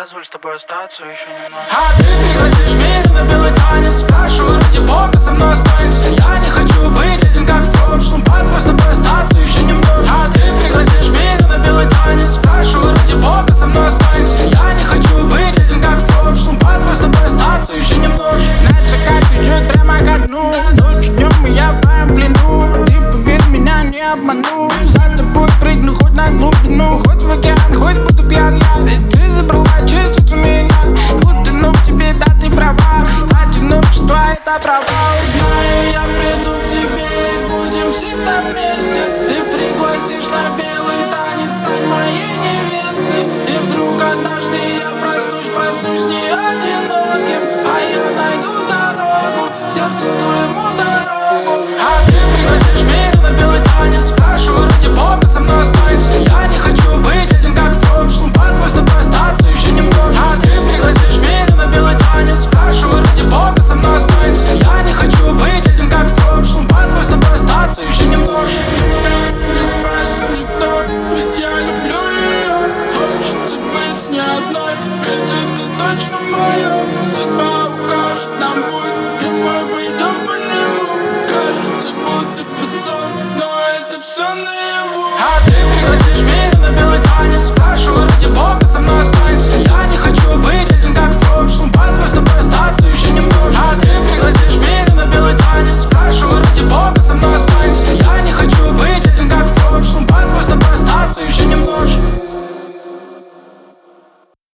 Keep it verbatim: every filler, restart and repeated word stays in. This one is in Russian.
Позволь с тобой остаться еще немного. А ты пригласишь меня на белый танец. Спрашиваю, ради бога, со мной останься. Я не хочу быть этим, как в прошлом. Позволь с тобой остаться еще немного. А ты пригласишь меня на белый танец. Спрашиваю, ради бога, со мной останься. Я не хочу быть этим, как в прошлом. Позволь с тобой остаться еще немножко. Наша карта идет прямо ко дну. Ночь, днем, и я в твоем плену. Ты поверь, меня не обману. За тобой прыгну хоть на глубину, хоть в океан, хоть буду пьян я. Ведь ты забрала частицу меня. Будто ну в тебе, да, ты права. Одиночество — это провал.